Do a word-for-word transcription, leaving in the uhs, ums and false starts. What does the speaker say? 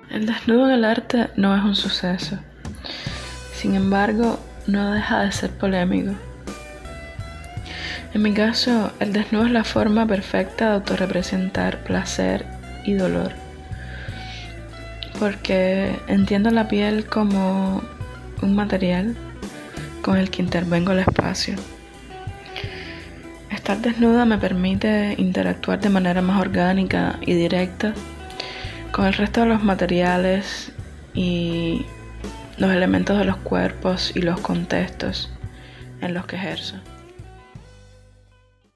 El desnudo en el arte no es un suceso. Sin embargo, no deja de ser polémico. En mi caso, el desnudo es la forma perfecta de autorrepresentar placer y dolor, porque entiendo la piel como un material con el que intervengo el espacio. Estar desnuda me permite interactuar de manera más orgánica y directa con el resto de los materiales y los elementos de los cuerpos y los contextos en los que ejerzo.